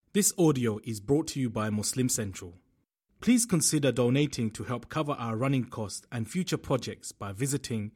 This audio is brought to you by Muslim Central. Please consider donating to help cover our running costs and future projects by visiting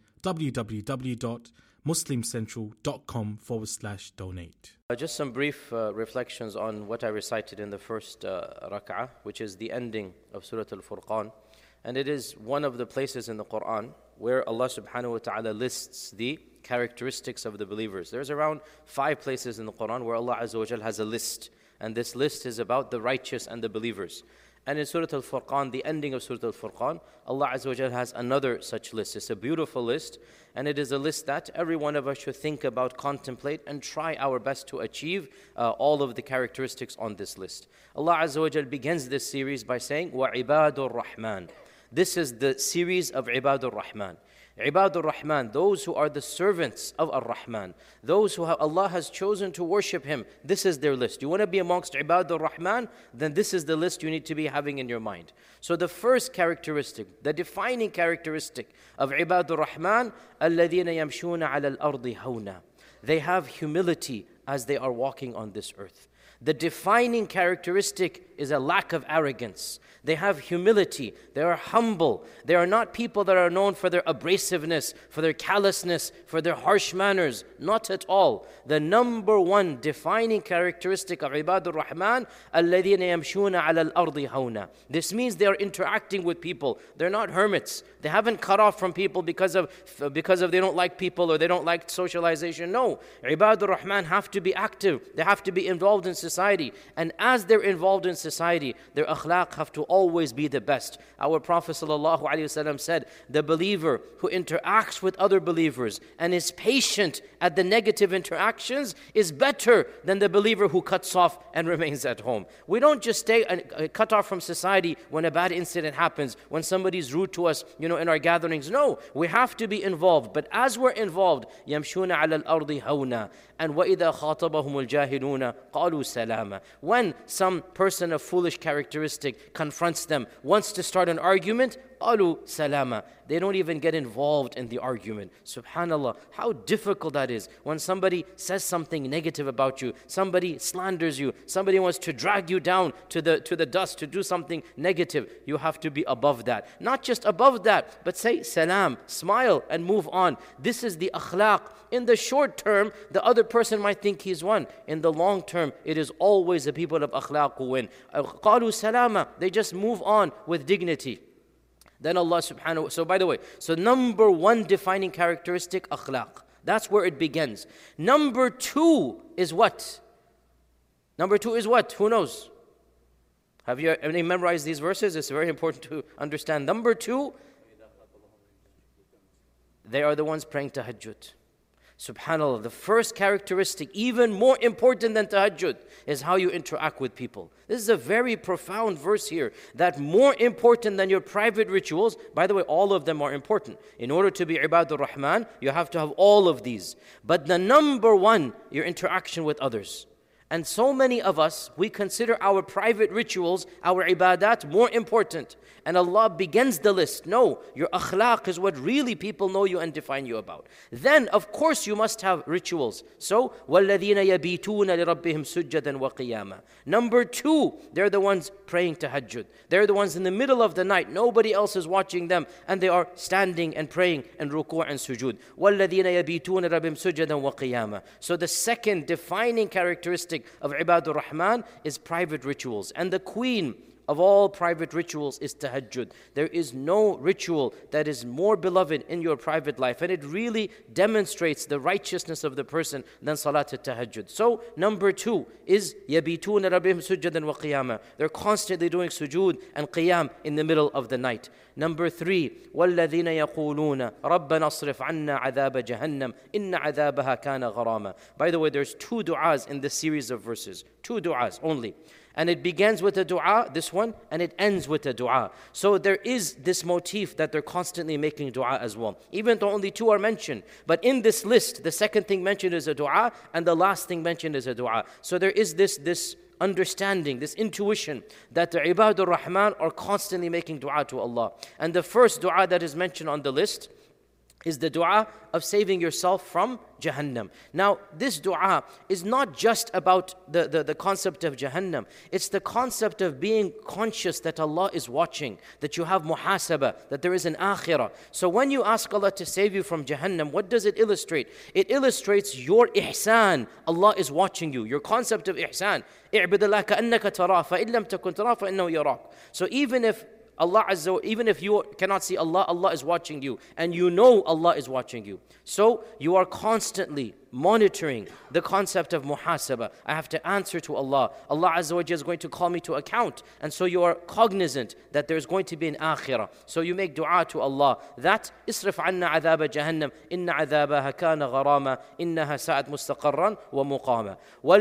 www.muslimcentral.com/donate. Just some brief reflections on what I recited in the first rak'ah, which is the ending of Surah Al-Furqan. And it is one of the places in the Quran where Allah subhanahu wa ta'ala lists the characteristics of the believers. There's around 5 places in the Quran where Allah Azza wa Jal has a list. And this list is about the righteous and the believers. And in Surah Al-Furqan, the ending of Surah Al-Furqan, Allah Azza wa Jal has another such list. It's a beautiful list, and it is a list that every one of us should think about, contemplate, and try our best to achieve all of the characteristics on this list. Allah Azza wa Jal begins this series by saying, وَعِبَادُ الرَّحْمَنِ. This is the series of Ibadur Rahman. Ibadur Rahman, those who are the servants of Ar-Rahman, those who Allah has chosen to worship Him, this is their list. You want to be amongst Ibadur Rahman? Then this is the list you need to be having in your mind. So the first characteristic, the defining characteristic of Ibadur Rahman, الَّذِينَ يَمْشُونَ عَلَى الْأَرْضِ هَوْنًا. They have humility as they are walking on this earth. The defining characteristic is a lack of arrogance. They have humility. They are humble. They are not people that are known for their abrasiveness, for their callousness, for their harsh manners. Not at all. The number one defining characteristic of Ibadur Rahman, الَّذِينَ يَمْشُونَ عَلَى الْأَرْضِ هَوْنًا. This means they are interacting with people. They're not hermits. They haven't cut off from people because of they don't like people or they don't like socialization. No. Ibadur Rahman have to be active. They have to be involved in society. And as they're involved in society, their akhlaq have to always be the best. Our Prophet ﷺ said, the believer who interacts with other believers and is patient at the negative interactions is better than the believer who cuts off and remains at home. We don't just stay and cut off from society when a bad incident happens, when somebody's rude to us, in our gatherings. No, we have to be involved. But as we're involved, يَمْشُونَ عَلَى الْأَرْضِ هَوْنًا. And وَإِذَا خَاطَبَهُمُ الْجَاهِلُونَ قَالُوا سَلَامًا. When some person of foolish characteristic confronts them, wants to start an argument, قَالُوا سَلَامًا. They don't even get involved in the argument. Subhanallah, how difficult that is. When somebody says something negative about you, somebody slanders you, somebody wants to drag you down to the dust to do something negative, you have to be above that. Not just above that, but say salam, smile and move on. This is the akhlaq. In the short term, the other person might think he's won. In the long term, it is always the people of akhlaq who win. قَالُوا سَلَامًا. They just move on with dignity. Then Allah subhanahu wa ta'ala, so by the way, number one defining characteristic, akhlaq. That's where it begins. Number 2 is what? Number 2 is what? Who knows? Have you memorized these verses? It's very important to understand. Number 2, they are the ones praying tahajjud. Subhanallah, the first characteristic, even more important than tahajjud, is how you interact with people. This is a very profound verse here, that more important than your private rituals. By the way, all of them are important. In order to be Ibadur Rahman, you have to have all of these. But the number one, your interaction with others. And so many of us, we consider our private rituals, our ibadat, more important. And Allah begins the list. No, your akhlaq is what really people know you and define you about. Then, of course, you must have rituals. So, وَالَّذِينَ يَبِيتُونَ لِرَبِّهِمْ سُجَّدًا وَقِيَامًا. Number 2, they're the ones praying tahajjud. They're the ones in the middle of the night. Nobody else is watching them. And they are standing and praying and ruku' and sujood. وَالَّذِينَ يَبِيتُونَ لِرَبِّهِمْ سُجَّدًا وَقِيَامًا. So the second defining characteristic of Ibadur Rahman is private rituals. And the queen of all private rituals is tahajjud. There is no ritual that is more beloved in your private life, and it really demonstrates the righteousness of the person than salat al-tahajjud. So number 2 is يَبِيتُونَ رَبِّهِمْ سُجَّدًا وَقِيَامًا. They're constantly doing sujood and qiyam in the middle of the night. Number 3, وَالَّذِينَ يَقُولُونَ رَبَّنَا اصْرِفْ عَنَّا عَذَابَ جَهَنَّمَ إِنَّ عَذَابَهَا كَانَ غَرَامًا. By the way, there's 2 du'as in this series of verses. 2 du'as only. And it begins with a dua, this one, and it ends with a dua. So there is this motif that they're constantly making dua as well. Even though only 2 are mentioned. But in this list, the second thing mentioned is a dua, and the last thing mentioned is a dua. So there is this understanding, this intuition that the Ibadur Rahman are constantly making dua to Allah. And the first dua that is mentioned on the list is the dua of saving yourself from Jahannam. Now, this dua is not just about the concept of Jahannam. It's the concept of being conscious that Allah is watching, that you have muhasabah, that there is an akhirah. So when you ask Allah to save you from Jahannam, what does it illustrate? It illustrates your ihsan. Allah is watching you. Your concept of ihsan. اعبد الله كأنك تراه فإن لم تكن تراه فإنه يراك. So even if you cannot see Allah, Allah is watching you, and you know Allah is watching you. So you are constantly monitoring the concept of muhasabah. I have to answer to Allah. Allah Azza wa Jalla is going to call me to account, and so you are cognizant that there's going to be an akhirah. So you make dua to Allah that isrif anna adhaba jahannam inna adhabaha kana gharama innaha sa'at mustaqarran wa muqama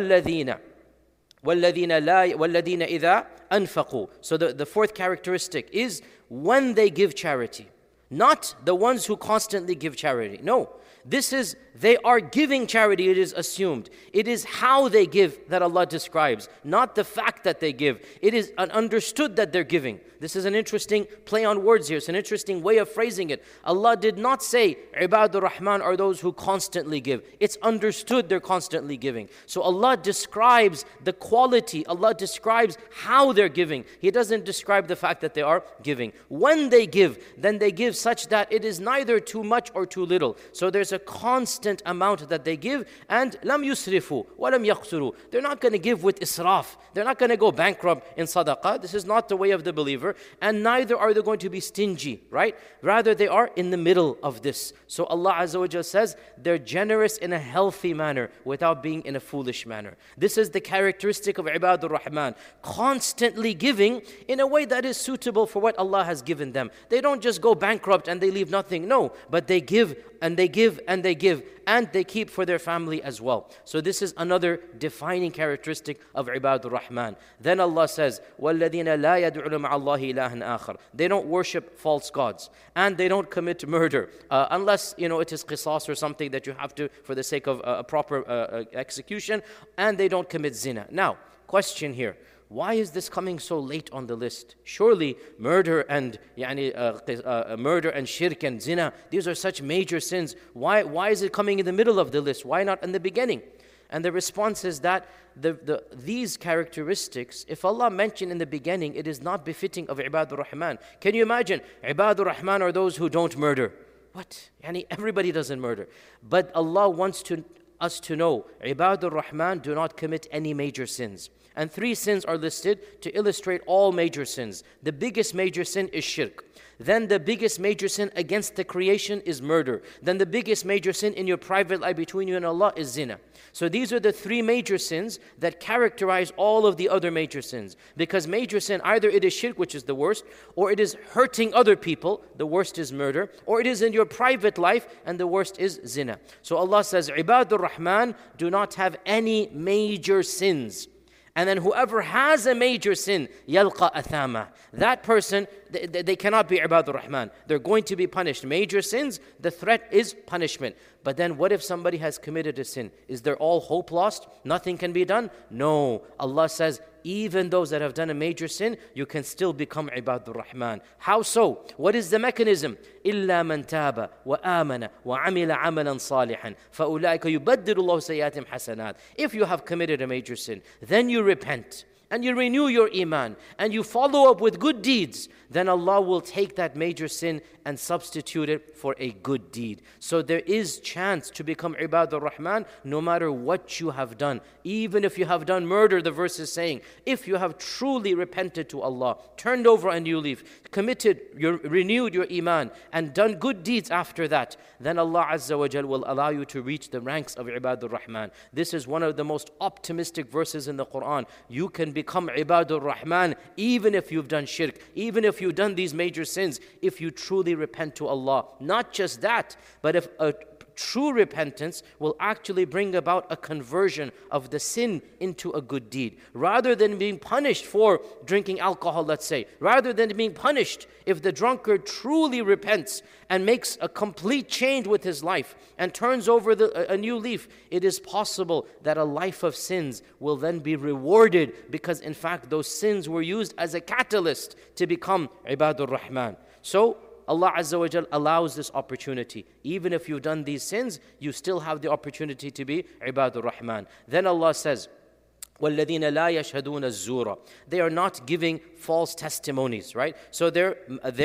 وَالَّذِينَ إِذَا أَنفَقُوا. So the fourth characteristic is when they give charity. Not the ones who constantly give charity. No. This is, they are giving charity, it is assumed. It is how they give that Allah describes, not the fact that they give. It is understood that they're giving. This is an interesting play on words here. It's an interesting way of phrasing it. Allah did not say, Ibadur Rahman are those who constantly give. It's understood they're constantly giving. So Allah describes the quality. Allah describes how they're giving. He doesn't describe the fact that they are giving. When they give, then they give such that it is neither too much or too little. So there's a constant amount that they give, and lam yusrifu wa lam yaqsuru. They're not going to give with israf. They're not going to go bankrupt in sadaqah. This is not the way of the believer, and neither are they going to be stingy, right? Rather, they are in the middle of this. So Allah Azza wa Jalla says they're generous in a healthy manner without being in a foolish manner. This is the characteristic of Ibadur Rahman, constantly giving in a way that is suitable for what Allah has given them. They don't just go bankrupt and they leave nothing. No, but they give and they give and they give and they keep for their family as well. So this is another defining characteristic of Ibadur Rahman. Then Allah says, وَالَّذِينَ لَا يَدْعُونَ مَعَ اللَّهِ إِلَهًا آخَرَ. They don't worship false gods and they don't commit murder unless it is qisas or something that you have to for the sake of a proper execution, and they don't commit zina. Now, question here. Why is this coming so late on the list? Surely murder and shirk and zina, these are such major sins. Why is it coming in the middle of the list? Why not in the beginning? And the response is that these characteristics, if Allah mentioned in the beginning, it is not befitting of Ibadur Rahman. Can you imagine? Ibadur Rahman are those who don't murder. What? Everybody doesn't murder. But Allah wants us to know, Ibadur Rahman do not commit any major sins. And 3 sins are listed to illustrate all major sins. The biggest major sin is shirk. Then the biggest major sin against the creation is murder. Then the biggest major sin in your private life between you and Allah is zina. So these are the 3 major sins that characterize all of the other major sins. Because major sin, either it is shirk, which is the worst, or it is hurting other people, the worst is murder, or it is in your private life, and the worst is zina. So Allah says, Ibadur Rahman do not have any major sins. And then whoever has a major sin, yalqa athama. That person, they cannot be Ibadur Rahman. They're going to be punished. Major sins, the threat is punishment. But then what if somebody has committed a sin? Is there all hope lost? Nothing can be done? No. Allah says, even those that have done a major sin, you can still become Ibadur Rahman. How so? What is the mechanism? إِلَّا مَنْ تَابَ وَآمَنَ وَعَمِلَ عَمَلًا صَالِحًا فَأُولَٰئِكَ يُبَدِّلُ اللَّهُ سَيِّئَاتِهِمْ حَسَنَاتٍ. If you have committed a major sin, then you repent and you renew your iman and you follow up with good deeds, then Allah will take that major sin and substitute it for a good deed. So there is chance to become Ibadur Rahman no matter what you have done. Even if you have done murder, the verse is saying, if you have truly repented to Allah, turned over a new leaf, renewed your iman, and done good deeds after that, then Allah Azza wa Jal will allow you to reach the ranks of Ibadur Rahman. This is one of the most optimistic verses in the Quran. You can become Ibadur Rahman even if you've done shirk, even if you've done these major sins, if you truly repent to Allah. Not just that, but if a true repentance will actually bring about a conversion of the sin into a good deed. Rather than being punished for drinking alcohol, let's say, rather than being punished if the drunkard truly repents and makes a complete change with his life and turns over a new leaf, it is possible that a life of sins will then be rewarded because in fact those sins were used as a catalyst to become Ibadur Rahman. So Allah Azza wa Jal allows this opportunity. Even if you've done these sins, you still have the opportunity to be Ibadur Rahman. Then Allah says, وَالَّذِينَ لَا يَشْهَدُونَ الزُّورَ. They are not giving false testimonies, right? So their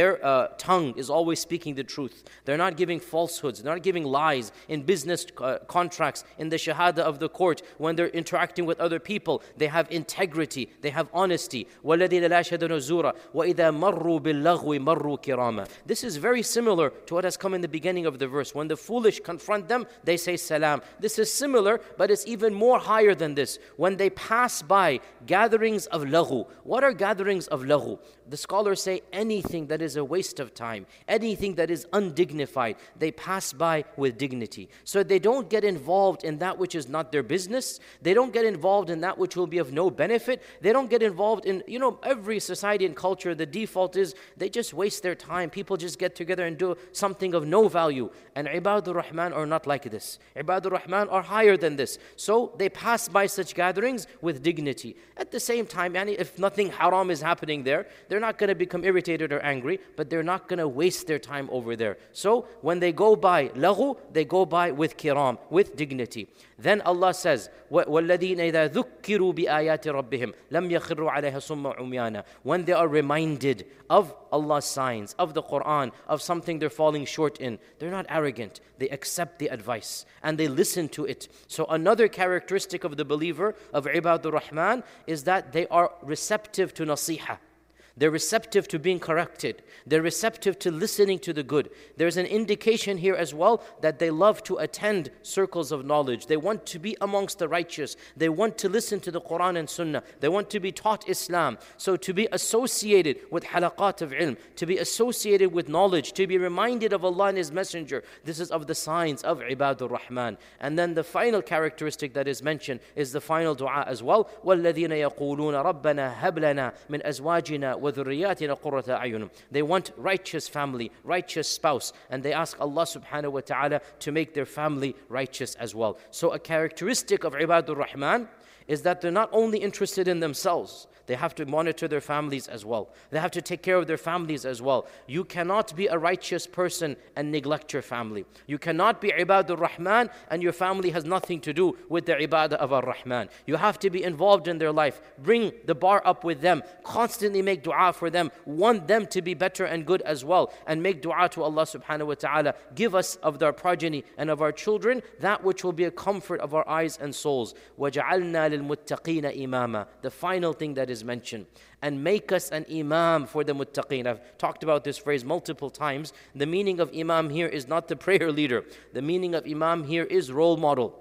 tongue is always speaking the truth. They're not giving falsehoods. They're not giving lies in business contracts, in the shahada of the court. When they're interacting with other people, they have integrity. They have honesty. وَالَّذِينَ لَا يَشْهَدُونَ الزُّورَ وَإِذَا مَرُّوا بِاللَّغْوِ مَرُّوا كِرَامًا. This is very similar to what has come in the beginning of the verse. When the foolish confront them, they say salam. This is similar, but it's even more higher than this. When they pass by gatherings of laghu. What are gatherings of laghu? The scholars say anything that is a waste of time, anything that is undignified, they pass by with dignity. So they don't get involved in that which is not their business. They don't get involved in that which will be of no benefit. They don't get involved in, every society and culture, the default is they just waste their time. People just get together and do something of no value. And Ibadur Rahman are not like this. Ibadur Rahman are higher than this. So they pass by such gatherings with dignity. At the same time, if nothing haram is happening there, they're not going to become irritated or angry, but they're not going to waste their time over there. So when they go by laghu, they go by with kiram, with dignity. Then Allah says, وَالَّذِينَ إِذَا ذُكِّرُوا بِآيَاتِ رَبِّهِمْ لَمْ يَخِرُّوا عَلَيْهَا صُمًّا عُمْيَانًا. When they are reminded of Allah's signs, of the Quran, of something they're falling short in, they're not arrogant. They accept the advice and they listen to it. So another characteristic of the believer, of Ibadur Rahman, is that they are receptive to nasiha. They're receptive to being corrected. They're receptive to listening to the good. There's an indication here as well that they love to attend circles of knowledge. They want to be amongst the righteous. They want to listen to the Quran and Sunnah. They want to be taught Islam. So to be associated with halaqat of ilm, to be associated with knowledge, to be reminded of Allah and His Messenger, this is of the signs of Ibadur Rahman. And then the final characteristic that is mentioned is the final dua as well. وَالَّذِينَ يَقُولُونَ رَبَّنَا هَبْ لَنَا مِنْ أَزْوَاجِنَا وَذُرِّيَّاتِنَا قُرَّةَ أَعْيُنٍ. They want righteous family, righteous spouse, and they ask Allah subhanahu wa ta'ala to make their family righteous as well. So a characteristic of Ibadur Rahman is that they're not only interested in themselves, they have to monitor their families as well. They have to take care of their families as well. You cannot be a righteous person and neglect your family. You cannot be Ibadur Rahman and your family has nothing to do with the Ibadah of Ar-Rahman. You have to be involved in their life. Bring the bar up with them. Constantly make dua for them. Want them to be better and good as well. And make dua to Allah subhanahu wa ta'ala. Give us of their progeny and of our children that which will be a comfort of our eyes and souls. وَجَعَلْنَا لِلْمُتَّقِينَ إِمَامًا. The final thing that is mentioned. And make us an imam for the muttaqeen. I've talked about this phrase multiple times. The meaning of imam here is not the prayer leader. The meaning of imam here is role model.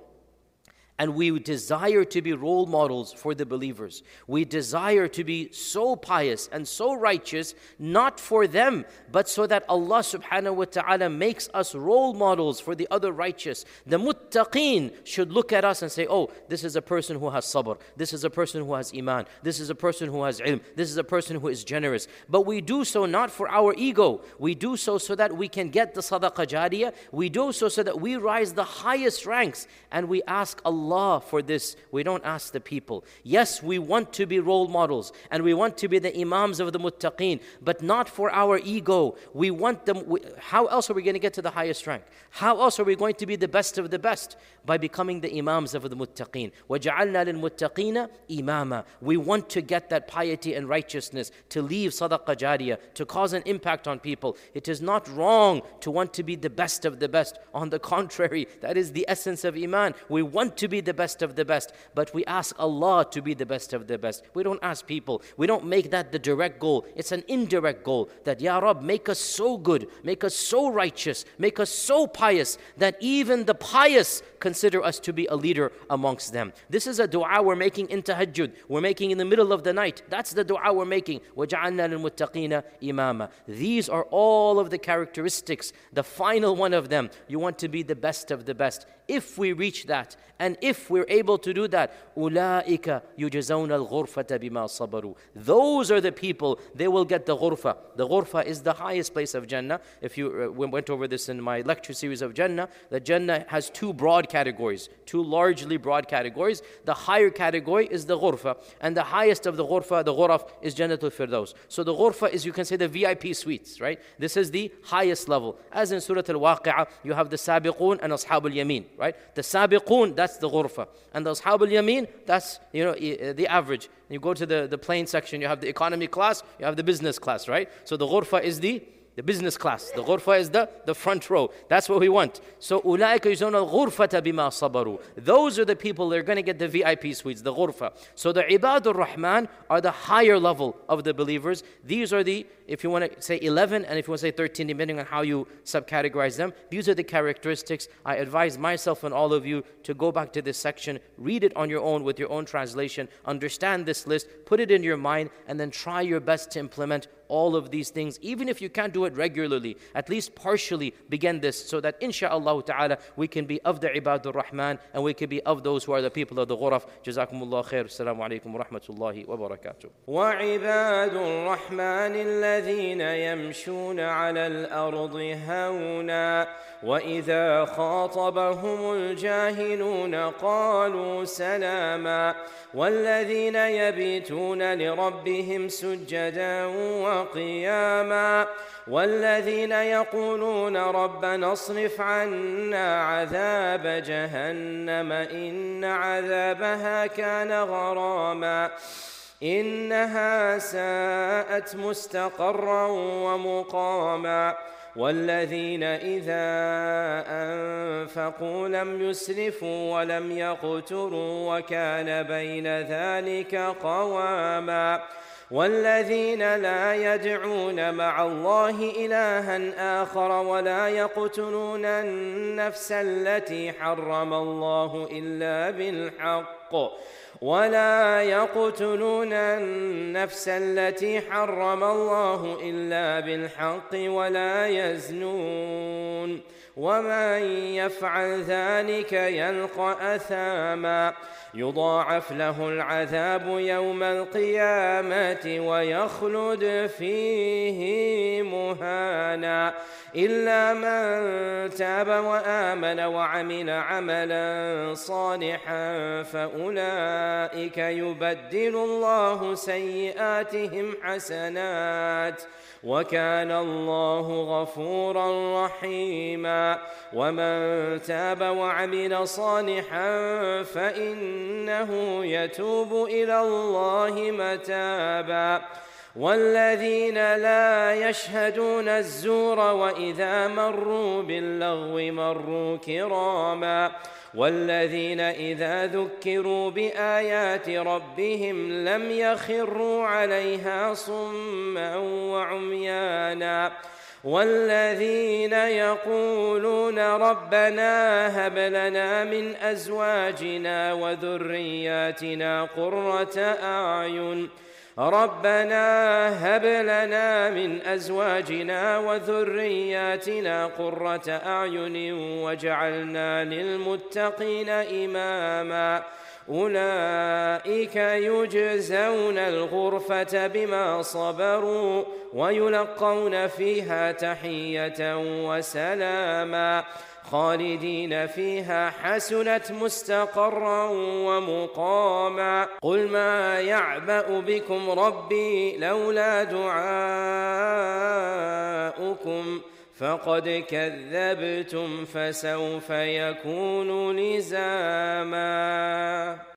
And we desire to be role models for the believers. We desire to be so pious and so righteous, not for them, but so that Allah subhanahu wa ta'ala makes us role models for the other righteous. The muttaqeen should look at us and say, oh, this is a person who has sabr. This is a person who has iman. This is a person who has ilm. This is a person who is generous. But we do so not for our ego. We do so that we can get the sadaqah jariyah. We do so that we rise the highest ranks. And we ask Allah for this. We don't ask the people. Yes, we want to be role models and we want to be the imams of the muttaqeen, but not for our ego. We want them. How else are we going to get to the highest rank? How else are we going to be the best of the best? By becoming the imams of the muttaqeen. وَجَعَلْنَا لِلْمُتَّقِينَ إِمَامًا. We want to get that piety and righteousness, to leave sadaqah jariyah, to cause an impact on people. It is not wrong to want to be the best of the best. On the contrary, that is the essence of iman. We want to be the best of the best, but we ask Allah to be the best of the best. We don't ask people. We don't make that the direct goal. It's an indirect goal that, Ya Rab, make us so good, make us so righteous, make us so pious that even the pious consider us to be a leader amongst them. This is a dua we're making in tahajjud. We're making in the middle of the night. That's the dua we're making. وَجَعَلْنَا لِلْمُتَّقِينَ إِمَامًا. These are all of the characteristics. The final one of them, you want to be the best of the best. If we reach that, and if we're able to do that, أُولَٰئِكَ يُجْزَوْنَ الْغُرْفَةَ بِمَا صَبَرُوا. Those are the people, they will get the ghurfa. The ghurfa is the highest place of Jannah. If you we went over this in my lecture series of Jannah, that Jannah has two broad broad categories, two largely broad categories. The higher category is the ghurfa, and the highest of the ghuraf, is Jannatul Firdaus. So the ghurfa is, you can say, the VIP suites, right? This is the highest level. As in Surah Al-Waqi'ah, you have the Sabiqun and Ashab al-Yamin, right? The Sabiqun, that's the ghurfa. And the Ashab al-Yamin, that's, the average. You go to the plane section, you have the economy class, you have the business class, right? So the ghurfa is the business class. The ghurfa is the front row. That's what we want. So أُولَٰئِكَ يُجْزَوْنَ الْغُرْفَةَ بِمَا صَبَرُوا. Those are the people that are going to get the VIP suites, the ghurfa. So the Ibadur Rahman are the higher level of the believers. These are the, if you want to say 11, and if you want to say 13, depending on how you subcategorize them, these are the characteristics. I advise myself and all of you to go back to this section, read it on your own with your own translation, understand this list, put it in your mind, and then try your best to implement all of these things. Even if you can't do it regularly, at least partially begin this, so that insha'Allah ta'ala we can be of the Ibadur Rahman, and we can be of those who are the people of the ghuraf. Jazakumullah khair. Assalamu alaikum wa rahmatullahi wa barakatuh. وعباد الرحمن الذين يمشون على الأرض هونا وإذا خاطبهم الجاهلون قالوا سلاما والذين يبيتون لربهم سجدا وقياما والذين يقولون ربنا اصرف عنا عذاب جهنم إن عذابها كان غراما إنها ساءت مستقرا ومقاما والذين إذا أنفقوا لم يسرفوا ولم يقتروا وكان بين ذلك قواما والذين لا يدعون مع الله إلها آخر ولا يقتلون النفس التي حرم الله إلا بالحق ولا يزنون ومن يفعل ذلك يلقى أثاما يضاعف له العذاب يوم القيامة ويخلد فيه مهانا إلا من تاب وآمن وعمل عملا صالحا فأولئك يبدل الله سيئاتهم حسنات وكان الله غفورا رحيما ومن تاب وعمل صالحا فإنه يتوب إلى الله متابا والذين لا يشهدون الزور وإذا مروا باللغو مروا كراما والذين إذا ذكروا بآيات ربهم لم يخروا عليها صما وعميانا والذين يقولون ربنا هب لنا من أزواجنا وذرياتنا قرة أعين واجعلنا للمتقين إماما أولئك يجزون الغرفة بما صبروا ويلقون فيها تحية وسلاما خالدين فيها حسنت مستقرا ومقاما قل ما يعبأ بكم ربي لولا دعاؤكم فقد كذبتم فسوف يكون لزاما